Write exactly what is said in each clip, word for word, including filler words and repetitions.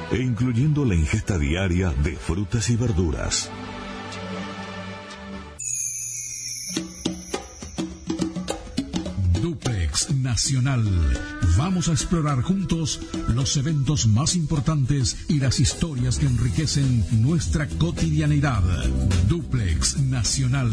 e incluyendo la ingesta diaria de frutas y verduras. Duplex Nacional. Vamos a explorar juntos los eventos más importantes y las historias que enriquecen nuestra cotidianidad. Duplex Nacional.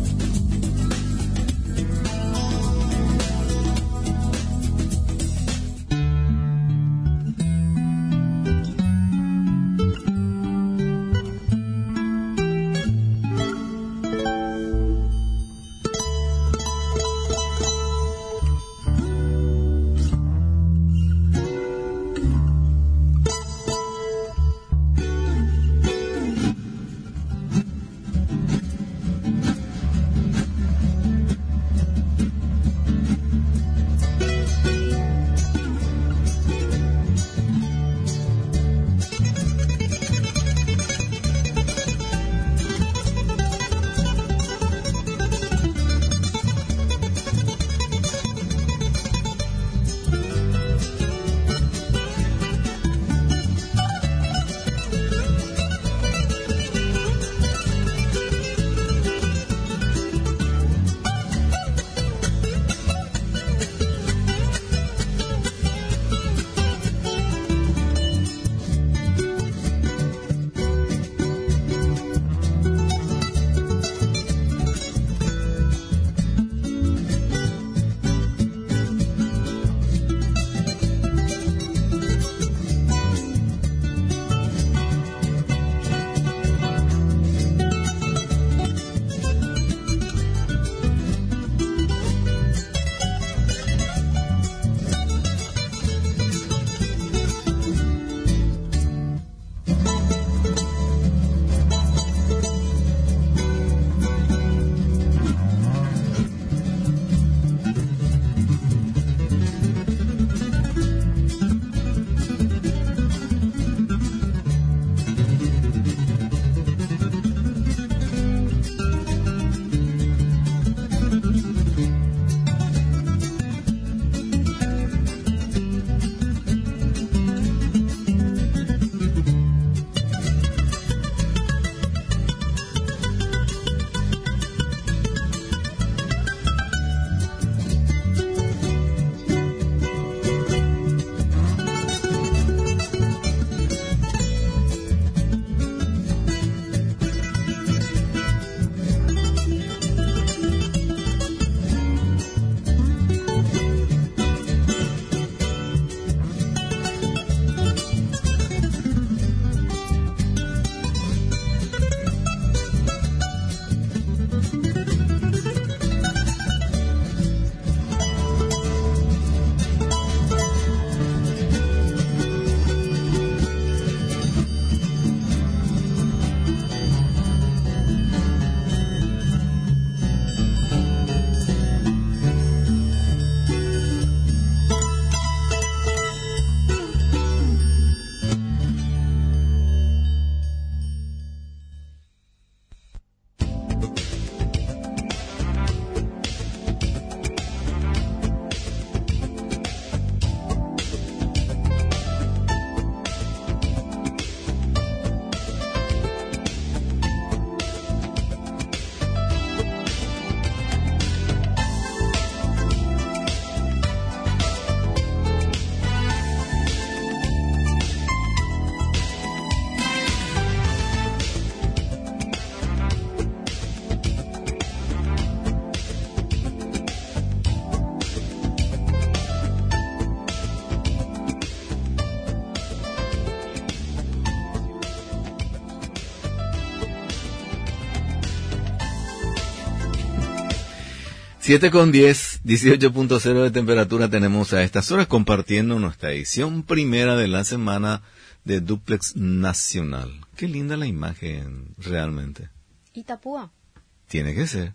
siete con diez, dieciocho punto cero de temperatura tenemos a estas horas compartiendo nuestra edición primera de la semana de Duplex Nacional. Qué linda la imagen, realmente. Itapúa. Tiene que ser.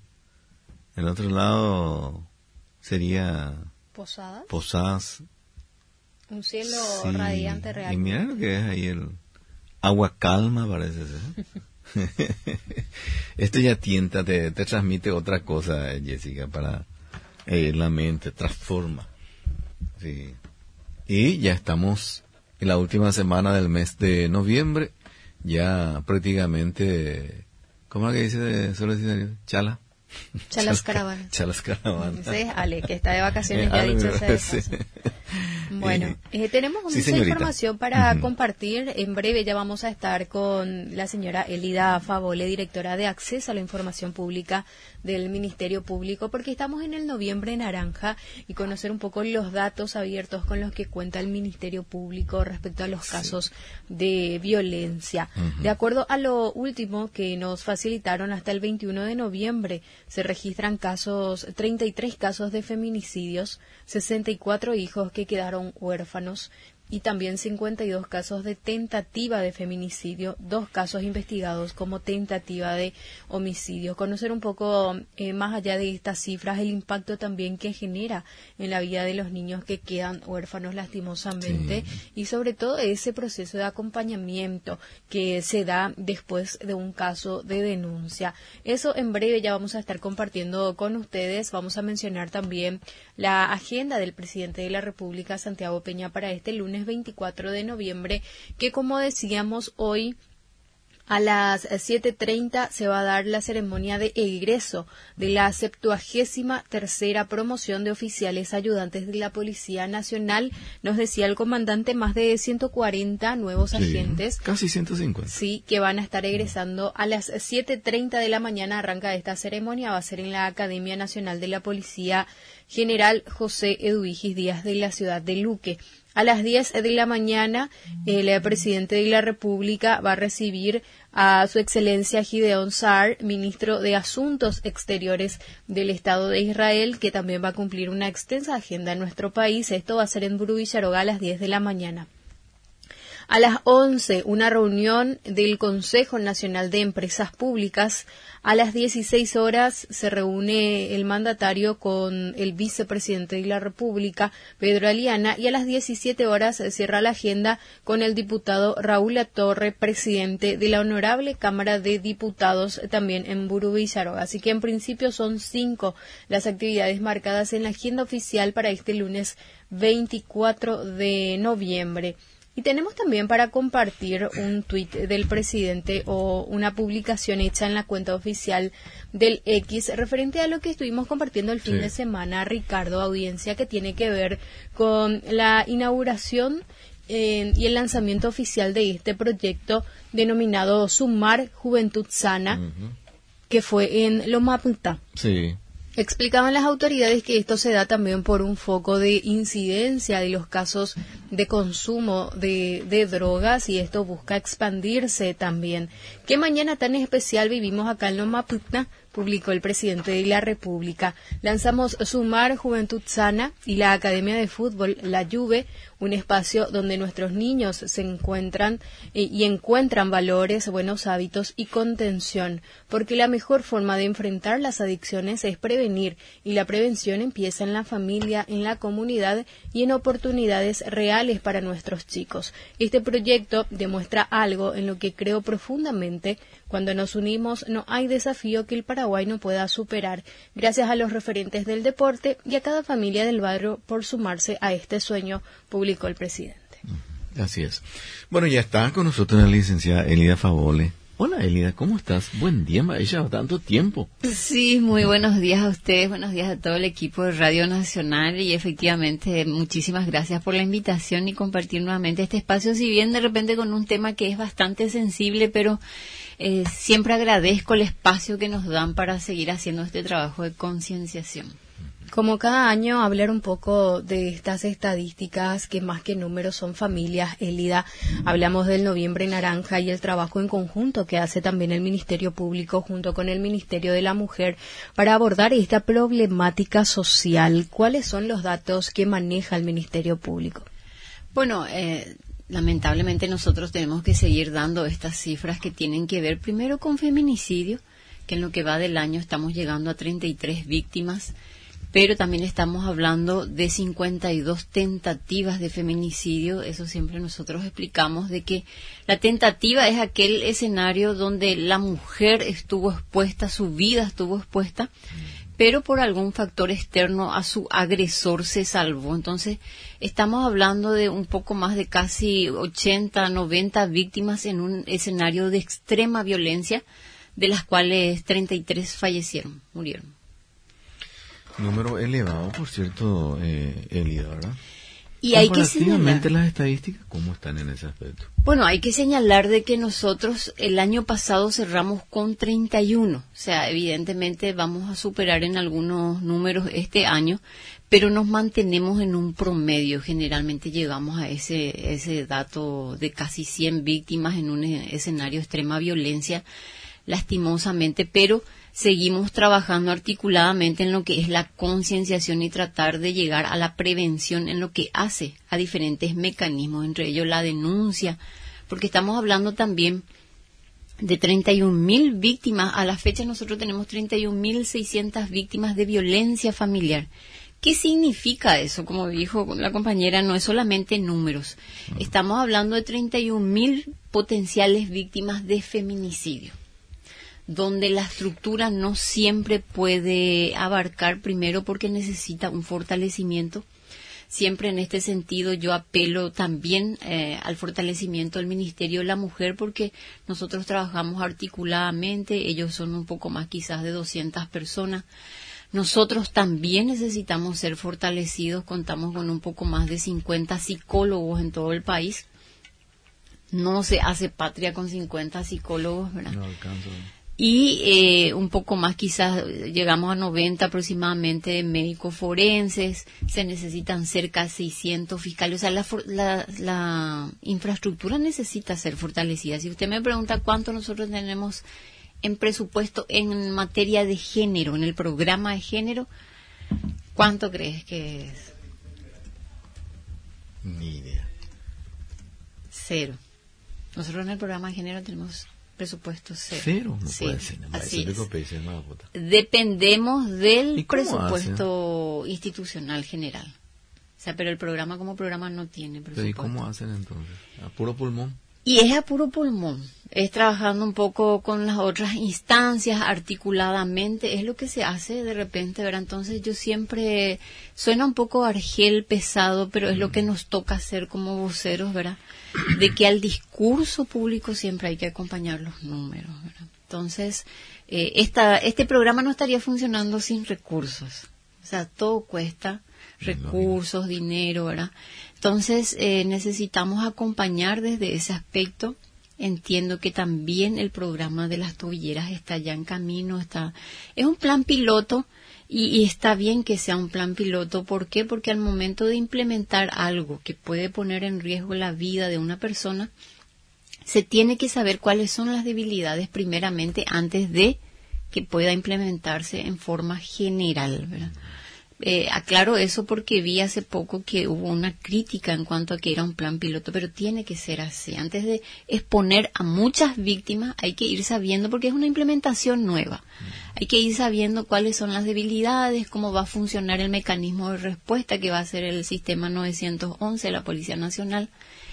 El otro lado sería... Posadas. Posadas. Un cielo Sí. radiante realmente. Y mira lo que es ahí el agua calma, parece ser. Esto ya tienta, te, te transmite otra cosa, Jessica, para eh, la mente, transforma. Sí. Y ya estamos en la última semana del mes de noviembre, ya prácticamente, ¿cómo es que dice? Solo dice Chala. Chalas Caravana. Chalas Caravana. Sí, Ale, que está de vacaciones, ya ha Ale, dicho esa sí. Bueno, eh, tenemos Sí, mucha señorita. información para Ujú. compartir. En breve ya vamos a estar con la señora Elida Favole, directora de Acceso a la Información Pública del Ministerio Público, porque estamos en el noviembre naranja y conocer un poco los datos abiertos con los que cuenta el Ministerio Público respecto a los casos de violencia. Ujú. De acuerdo a lo último que nos facilitaron hasta el veintiuno de noviembre, se registran casos, treinta y tres casos de feminicidios, sesenta y cuatro hijos que quedaron huérfanos y también cincuenta y dos casos de tentativa de feminicidio, dos casos investigados como tentativa de homicidio. Conocer un poco eh, más allá de estas cifras el impacto también que genera en la vida de los niños que quedan huérfanos lastimosamente Sí. y sobre todo ese proceso de acompañamiento que se da después de un caso de denuncia. Eso en breve ya vamos a estar compartiendo con ustedes. Vamos a mencionar también la agenda del presidente de la República, Santiago Peña, para este lunes veinticuatro de noviembre, que como decíamos hoy a las siete treinta se va a dar la ceremonia de egreso de la septuagésima tercera promoción de oficiales ayudantes de la Policía Nacional. Nos decía el comandante, más de ciento cuarenta nuevos Sí, agentes. casi ciento cincuenta. Sí, que van a estar egresando a las siete treinta de la mañana. Arranca esta ceremonia, va a ser en la Academia Nacional de la Policía General José Eduigis Díaz de la ciudad de Luque. A las diez de la mañana, el presidente de la República va a recibir a su excelencia Gideon Sa'ar, ministro de Asuntos Exteriores del Estado de Israel, que también va a cumplir una extensa agenda en nuestro país. Esto va a ser en Burú Villarogá a las diez de la mañana. A las once, una reunión del Consejo Nacional de Empresas Públicas. A las dieciséis horas se reúne el mandatario con el vicepresidente de la República, Pedro Aliana, y a las diecisiete horas se cierra la agenda con el diputado Raúl Latorre, presidente de la Honorable Cámara de Diputados, también en Burú Villarogá. Así que en principio son cinco las actividades marcadas en la agenda oficial para este lunes veinticuatro de noviembre. Y tenemos también para compartir un tuit del presidente o una publicación hecha en la cuenta oficial del X referente a lo que estuvimos compartiendo el fin Sí. de semana, Ricardo, audiencia, que tiene que ver con la inauguración eh, y el lanzamiento oficial de este proyecto denominado Sumar Juventud Sana, Ujú. que fue en Loma Punta. Sí. Explicaban las autoridades que esto se da también por un foco de incidencia de los casos de consumo de, de drogas y esto busca expandirse también. ¿Qué mañana tan especial vivimos acá en Loma Punta? Publicó el presidente de la República. Lanzamos Sumar Juventud Sana y la Academia de Fútbol La Juve, un espacio donde nuestros niños se encuentran eh, y encuentran valores, buenos hábitos y contención, porque la mejor forma de enfrentar las adicciones es prevenir y la prevención empieza en la familia, en la comunidad y en oportunidades reales para nuestros chicos. Este proyecto demuestra algo en lo que creo profundamente. Cuando nos unimos no hay desafío que el Paraguay no pueda superar. Gracias a los referentes del deporte y a cada familia del barrio por sumarse a este sueño, publicó el presidente. Así es. Bueno, ya está con nosotros la licenciada Elida Favole. Hola Elida, ¿cómo estás? Buen día, ella tanto tiempo. Sí, muy buenos días a ustedes, buenos días a todo el equipo de Radio Nacional y efectivamente muchísimas gracias por la invitación y compartir nuevamente este espacio, si bien de repente con un tema que es bastante sensible, pero eh, siempre agradezco el espacio que nos dan para seguir haciendo este trabajo de concienciación. Como cada año, hablar un poco de estas estadísticas que más que números son familias. Elida, hablamos del noviembre naranja y el trabajo en conjunto que hace también el Ministerio Público junto con el Ministerio de la Mujer para abordar esta problemática social. ¿Cuáles son los datos que maneja el Ministerio Público? Bueno, eh, lamentablemente nosotros tenemos que seguir dando estas cifras que tienen que ver primero con feminicidio, que en lo que va del año estamos llegando a treinta y tres víctimas, pero también estamos hablando de cincuenta y dos tentativas de feminicidio. Eso siempre nosotros explicamos, de que la tentativa es aquel escenario donde la mujer estuvo expuesta, su vida estuvo expuesta, pero por algún factor externo a su agresor se salvó. Entonces, estamos hablando de un poco más de casi ochenta, noventa víctimas en un escenario de extrema violencia, de las cuales treinta y tres fallecieron, murieron. Número elevado, por cierto, eh, Elida, ¿verdad? Y hay que señalar, las estadísticas, ¿cómo están en ese aspecto? Bueno, hay que señalar de que nosotros el año pasado cerramos con treinta y uno. O sea, evidentemente vamos a superar en algunos números este año, pero nos mantenemos en un promedio. Generalmente llegamos a ese, ese dato de casi cien víctimas en un escenario de extrema violencia, lastimosamente, pero seguimos trabajando articuladamente en lo que es la concienciación y tratar de llegar a la prevención en lo que hace a diferentes mecanismos, entre ellos la denuncia, porque estamos hablando también de treinta y un mil víctimas. A la fecha nosotros tenemos treinta y un mil seiscientas víctimas de violencia familiar. ¿Qué significa eso? Como dijo la compañera, no es solamente números. Estamos hablando de treinta y un mil potenciales víctimas de feminicidio, donde la estructura no siempre puede abarcar, primero porque necesita un fortalecimiento. Siempre en este sentido yo apelo también eh, al fortalecimiento del Ministerio de la Mujer, porque nosotros trabajamos articuladamente, ellos son un poco más quizás de doscientas personas. Nosotros también necesitamos ser fortalecidos, contamos con un poco más de cincuenta psicólogos en todo el país. No se hace patria con cincuenta psicólogos, ¿verdad? No alcanzo. Y eh, un poco más, quizás llegamos a noventa aproximadamente de médicos forenses, se necesitan cerca de seiscientos fiscales, o sea, la, la, la infraestructura necesita ser fortalecida. Si usted me pregunta cuánto nosotros tenemos en presupuesto en materia de género, en el programa de género, ¿cuánto crees que es? Ni idea. Cero. Nosotros en el programa de género tenemos presupuesto cero. Cero, no Sí, puede ser. No así es. Países, no, puta. Dependemos del ¿Y cómo presupuesto hacen? Institucional general. O sea, pero el programa como programa no tiene presupuesto. ¿Y cómo hacen entonces? ¿A puro pulmón? Y es a puro pulmón. Es trabajando un poco con las otras instancias, articuladamente. Es lo que se hace de repente, ¿verdad? Entonces yo siempre... Suena un poco argel, pesado, pero es lo que nos toca hacer como voceros, ¿verdad? De que al discurso público siempre hay que acompañar los números, ¿verdad? Entonces, eh, esta, este programa no estaría funcionando sin recursos. O sea, todo cuesta recursos, dinero, ¿verdad? Entonces, eh, necesitamos acompañar desde ese aspecto. Entiendo que también el programa de las tobilleras está ya en camino. Está, es un plan piloto y, y está bien que sea un plan piloto. ¿Por qué? Porque al momento de implementar algo que puede poner en riesgo la vida de una persona, se tiene que saber cuáles son las debilidades primeramente antes de que pueda implementarse en forma general, ¿verdad? Eh, aclaro eso porque vi hace poco que hubo una crítica en cuanto a que era un plan piloto, pero tiene que ser así. Antes de exponer a muchas víctimas hay que ir sabiendo, porque es una implementación nueva, hay que ir sabiendo cuáles son las debilidades, cómo va a funcionar el mecanismo de respuesta que va a ser el sistema novecientos once de la Policía Nacional.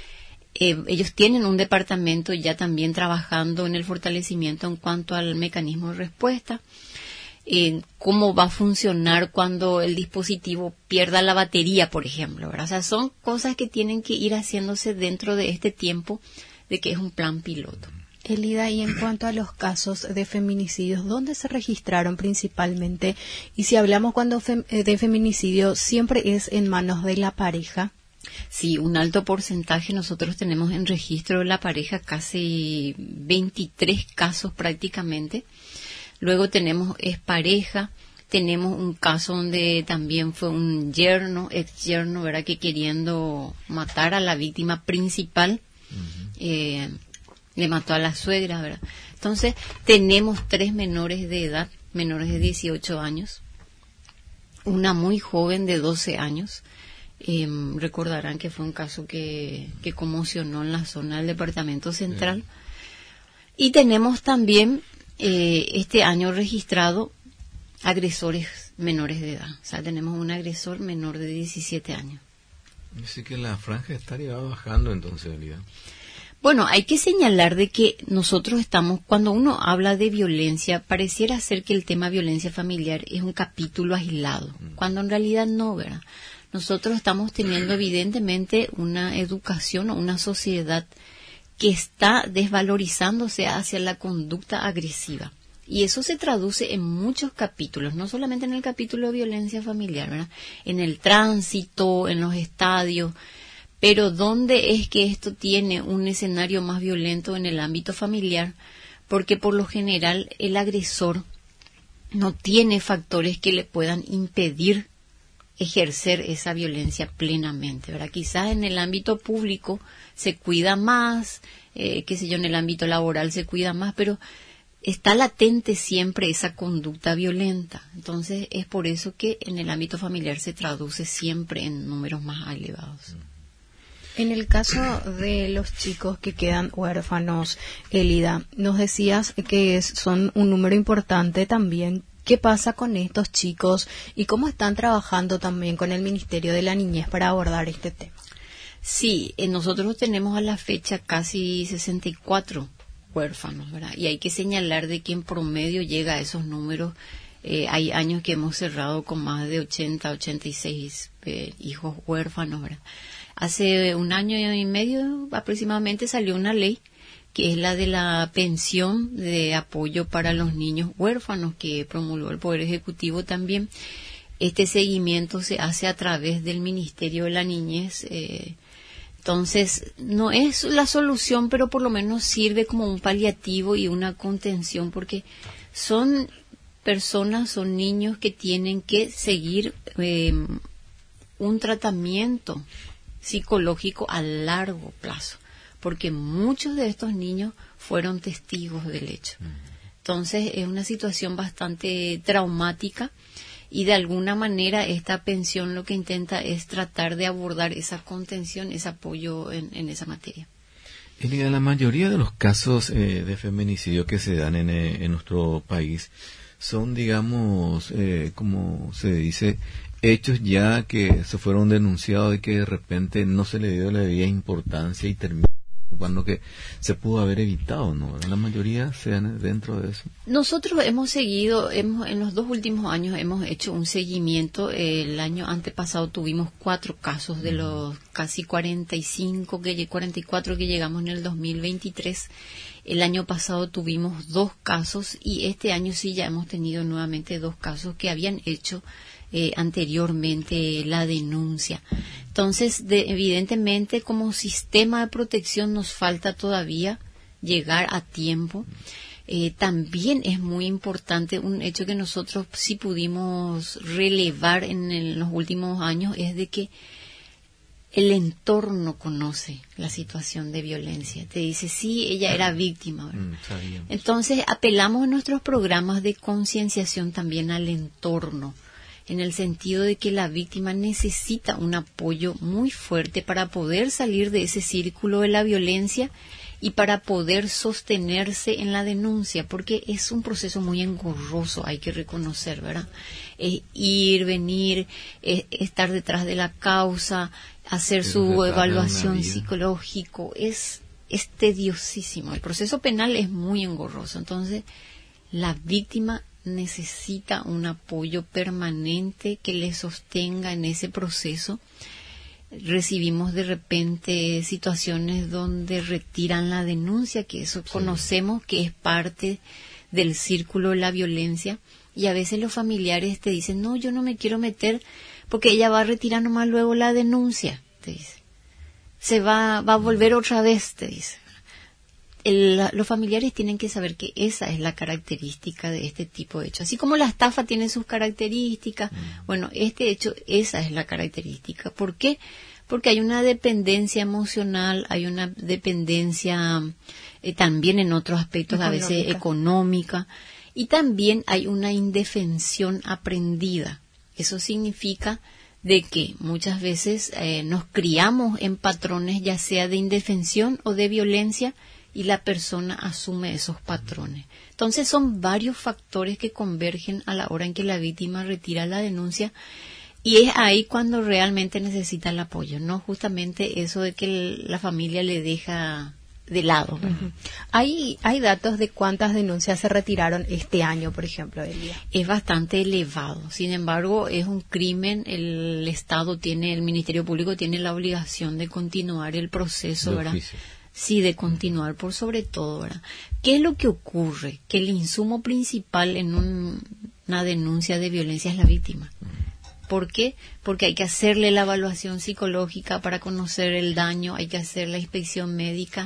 Eh, ellos tienen un departamento ya también trabajando en el fortalecimiento en cuanto al mecanismo de respuesta. Eh, cómo va a funcionar cuando el dispositivo pierda la batería, por ejemplo, ¿verdad? O sea, son cosas que tienen que ir haciéndose dentro de este tiempo de que es un plan piloto. Elida, y en cuanto a los casos de feminicidios, ¿dónde se registraron principalmente? Y si hablamos cuando fem- de feminicidio, ¿siempre es en manos de la pareja? Sí, un alto porcentaje. Nosotros tenemos en registro de la pareja casi veintitrés casos prácticamente. Luego tenemos expareja, tenemos un caso donde también fue un yerno, ex yerno, ¿verdad?, que queriendo matar a la víctima principal, uh-huh. eh, le mató a la suegra, ¿verdad? Entonces, tenemos tres menores de edad, menores de dieciocho años, una muy joven de doce años. Eh, recordarán que fue un caso que, que conmocionó en la zona del Departamento Central. Sí. Y tenemos también... Eh, este año registrado agresores menores de edad. O sea, tenemos un agresor menor de diecisiete años. Así que la franja estaría bajando entonces, Elida. Bueno, hay que señalar de que nosotros estamos, cuando uno habla de violencia, pareciera ser que el tema violencia familiar es un capítulo aislado, cuando en realidad no, ¿verdad? Nosotros estamos teniendo evidentemente una educación o una sociedad que está desvalorizándose hacia la conducta agresiva. Y eso se traduce en muchos capítulos, no solamente en el capítulo de violencia familiar, ¿verdad? En el tránsito, en los estadios. Pero ¿dónde es que esto tiene un escenario más violento? En el ámbito familiar, porque por lo general el agresor no tiene factores que le puedan impedir ejercer esa violencia plenamente, ¿verdad? Quizás en el ámbito público se cuida más, eh, qué sé yo, en el ámbito laboral se cuida más, pero está latente siempre esa conducta violenta. Entonces es por eso que en el ámbito familiar se traduce siempre en números más elevados. En el caso de los chicos que quedan huérfanos, Elida, nos decías que es, son un número importante también. ¿Qué pasa con estos chicos y cómo están trabajando también con el Ministerio de la Niñez para abordar este tema? Sí, eh, nosotros tenemos a la fecha casi sesenta y cuatro huérfanos, ¿verdad? Y hay que señalar de que en promedio llega a esos números. Eh, hay años que hemos cerrado con más de ochenta, ochenta y seis eh, hijos huérfanos, ¿verdad? Hace un año y medio aproximadamente salió una ley que es la de la pensión de apoyo para los niños huérfanos que promulgó el Poder Ejecutivo también. Este seguimiento se hace a través del Ministerio de la Niñez. Eh, entonces, no es la solución, pero por lo menos sirve como un paliativo y una contención, porque son personas, son niños que tienen que seguir eh, un tratamiento psicológico a largo plazo, porque muchos de estos niños fueron testigos del hecho. Entonces es una situación bastante traumática y de alguna manera esta pensión lo que intenta es tratar de abordar esa contención, ese apoyo en, en esa materia. Elida, la mayoría de los casos eh, de feminicidio que se dan en, eh, en nuestro país son, digamos, eh, como se dice, hechos ya que se fueron denunciados y que de repente no se le dio la debida importancia y terminó cuando que se pudo haber evitado, ¿no? La mayoría se dan dentro de eso. Nosotros hemos seguido, hemos, en los dos últimos años hemos hecho un seguimiento. El año antepasado tuvimos cuatro casos de los casi cuarenta y cinco, que, cuarenta y cuatro que llegamos en el dos mil veintitrés. El año pasado tuvimos dos casos y este año sí ya hemos tenido nuevamente dos casos que habían hecho Eh, anteriormente la denuncia. Entonces, de, evidentemente, como sistema de protección nos falta todavía llegar a tiempo. Eh, también es muy importante un hecho que nosotros sí pudimos relevar en, el, en los últimos años, es de que el entorno conoce la situación de violencia. Te dice, sí, ella era víctima. Mm, Entonces, apelamos en nuestros programas de concienciación también al entorno, en el sentido de que la víctima necesita un apoyo muy fuerte para poder salir de ese círculo de la violencia y para poder sostenerse en la denuncia, porque es un proceso muy engorroso, hay que reconocer, ¿verdad? Eh, ir, venir, eh, estar detrás de la causa, hacer su evaluación psicológica, es, es tediosísimo. El proceso penal es muy engorroso, entonces la víctima necesita un apoyo permanente que le sostenga en ese proceso. Recibimos de repente situaciones donde retiran la denuncia, que eso sí conocemos que es parte del círculo de la violencia, y a veces los familiares te dicen, no, yo no me quiero meter porque ella va a retirar nomás luego la denuncia, te dice. Se va, va a volver otra vez, te dice. El, los familiares tienen que saber que esa es la característica de este tipo de hecho. Así como la estafa tiene sus características, mm. bueno, este hecho, esa es la característica. ¿Por qué? Porque hay una dependencia emocional, hay una dependencia eh, también en otros aspectos, económica. A veces económica, y también hay una indefensión aprendida. Eso significa de que muchas veces eh, nos criamos en patrones ya sea de indefensión o de violencia, y la persona asume esos patrones. Entonces son varios factores que convergen a la hora en que la víctima retira la denuncia, y es ahí cuando realmente necesita el apoyo, no justamente eso de que el, la familia le deja de lado. Uh-huh. ¿Hay, hay datos de cuántas denuncias se retiraron este año, por ejemplo, Elia? Es bastante elevado. Sin embargo, es un crimen. El Estado tiene, el Ministerio Público tiene la obligación de continuar el proceso, ¿verdad? Sí, de continuar por sobre todo, ¿verdad? ¿Qué es lo que ocurre? Que el insumo principal en un, una denuncia de violencia es la víctima. ¿Por qué? Porque hay que hacerle la evaluación psicológica para conocer el daño, hay que hacer la inspección médica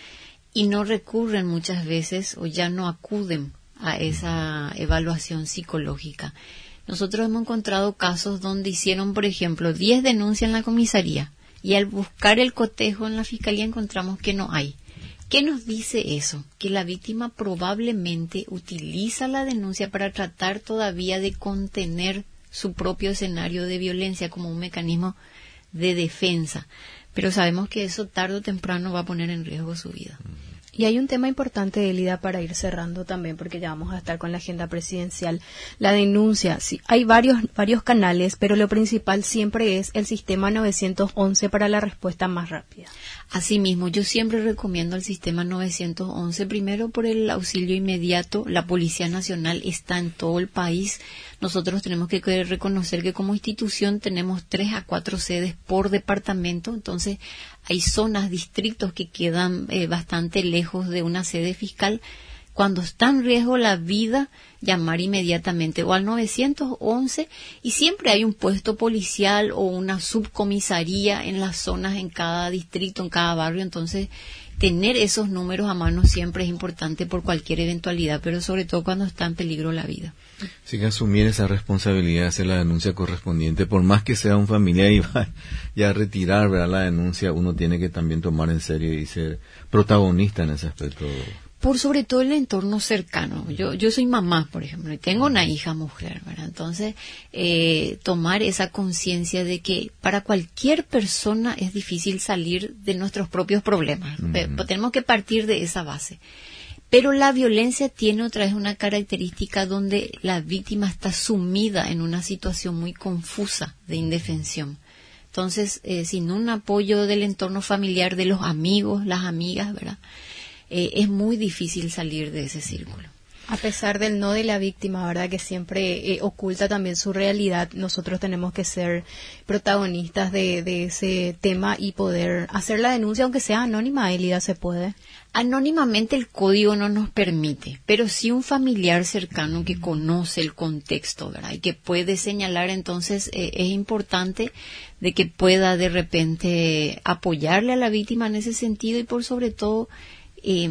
y no recurren muchas veces o ya no acuden a esa evaluación psicológica. Nosotros hemos encontrado casos donde hicieron, por ejemplo, diez denuncias en la comisaría y al buscar el cotejo en la fiscalía encontramos que no hay. ¿Qué nos dice eso? Que la víctima probablemente utiliza la denuncia para tratar todavía de contener su propio escenario de violencia como un mecanismo de defensa. Pero sabemos que eso tarde o temprano va a poner en riesgo su vida. Y hay un tema importante, Elida, para ir cerrando también, porque ya vamos a estar con la agenda presidencial. La denuncia, sí, hay varios varios canales, pero lo principal siempre es el sistema novecientos once para la respuesta más rápida. Asimismo, yo siempre recomiendo el sistema novecientos once, primero por el auxilio inmediato. La Policía Nacional está en todo el país. Nosotros tenemos que reconocer que como institución tenemos tres a cuatro sedes por departamento, entonces hay zonas, distritos que quedan eh, bastante lejos de una sede fiscal. Cuando está en riesgo la vida, llamar inmediatamente o al novecientos once y siempre hay un puesto policial o una subcomisaría en las zonas, en cada distrito, en cada barrio. Entonces, tener esos números a mano siempre es importante por cualquier eventualidad, pero sobre todo cuando está en peligro la vida. Sí, que asumir esa responsabilidad, hacer la denuncia correspondiente, por más que sea un familiar y va ya a retirar, ¿verdad?, la denuncia, uno tiene que también tomar en serio y ser protagonista en ese aspecto. Por sobre todo el entorno cercano. Yo yo soy mamá, por ejemplo, y tengo una hija mujer, ¿verdad? Entonces, eh, tomar esa conciencia de que para cualquier persona es difícil salir de nuestros propios problemas. Uh-huh. Tenemos que partir de esa base. Pero la violencia tiene otra vez una característica donde la víctima está sumida en una situación muy confusa de indefensión. Entonces, eh, sin un apoyo del entorno familiar, de los amigos, las amigas, ¿verdad?, Eh, es muy difícil salir de ese círculo. A pesar del no de la víctima, ¿verdad?, que siempre eh, oculta también su realidad, nosotros tenemos que ser protagonistas de, de ese tema y poder hacer la denuncia, aunque sea anónima, Elida, ¿se puede? Anónimamente el código no nos permite, pero sí un familiar cercano que conoce el contexto, ¿verdad?, y que puede señalar, entonces eh, es importante de que pueda de repente apoyarle a la víctima en ese sentido y por sobre todo Eh,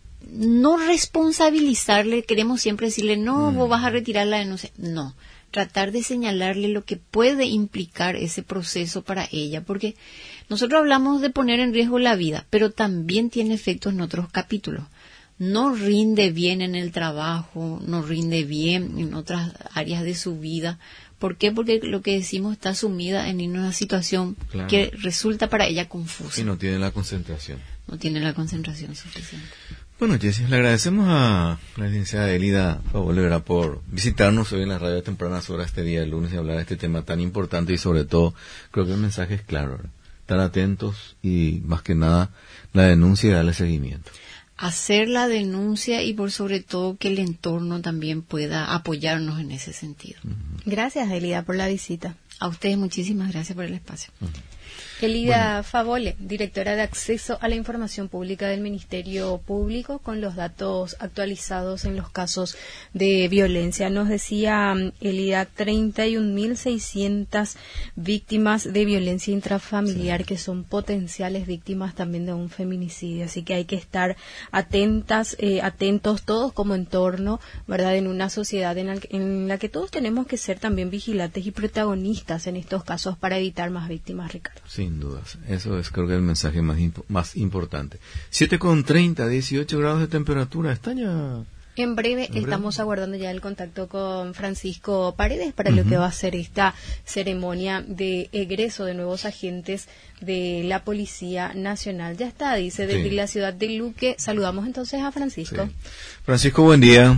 no responsabilizarle. Queremos siempre decirle, no, mm. vos vas a retirar la denuncia. No, tratar de señalarle lo que puede implicar ese proceso para ella, porque nosotros hablamos de poner en riesgo la vida, pero también tiene efectos en otros capítulos. No rinde bien en el trabajo, no rinde bien en otras áreas de su vida. ¿Por qué? Porque lo que decimos está sumida en una situación claro. que resulta para ella confusa. Y no tiene la concentración. No tiene la concentración suficiente. Bueno, Jessie, le agradecemos a la licenciada Elida Fabolera por visitarnos hoy en la radio a tempranas horas este día de lunes y hablar de este tema tan importante y sobre todo, creo que el mensaje es claro, ¿verdad? Estar atentos y más que nada la denuncia y darle seguimiento. Hacer la denuncia y por sobre todo que el entorno también pueda apoyarnos en ese sentido. Uh-huh. Gracias, Elida, por la visita. A ustedes muchísimas gracias por el espacio. Uh-huh. Elida bueno. Favole, directora de Acceso a la Información Pública del Ministerio Público, con los datos actualizados en los casos de violencia. Nos decía Elida, treinta y un mil seiscientas víctimas de violencia intrafamiliar sí. que son potenciales víctimas también de un feminicidio. Así que hay que estar atentas, eh, atentos todos como entorno, ¿verdad?, en una sociedad en la, en la que todos tenemos que ser también vigilantes y protagonistas en estos casos para evitar más víctimas, Ricardo. Sin dudas, eso es creo que el mensaje más imp- más importante. siete con treinta, dieciocho grados de temperatura, está ya... En breve ¿En estamos breve? aguardando ya el contacto con Francisco Paredes para uh-huh. lo que va a ser esta ceremonia de egreso de nuevos agentes de la Policía Nacional. Ya está, dice, desde sí. la ciudad de Luque. Saludamos entonces a Francisco. Sí. Francisco, buen día.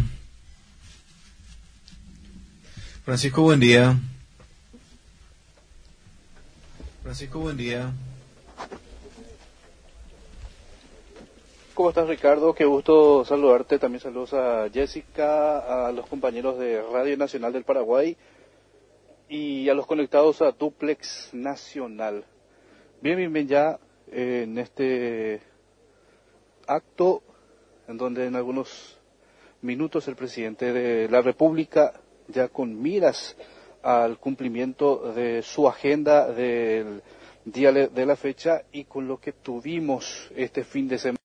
Francisco, buen día. Francisco, buen día. ¿Cómo estás, Ricardo? Qué gusto saludarte. También saludos a Jessica, a los compañeros de Radio Nacional del Paraguay y a los conectados a Duplex Nacional. Bien, bien, bien, ya eh, en este acto en donde en algunos minutos el presidente de la República, ya con miras al cumplimiento de su agenda del día de la fecha y con lo que tuvimos este fin de semana,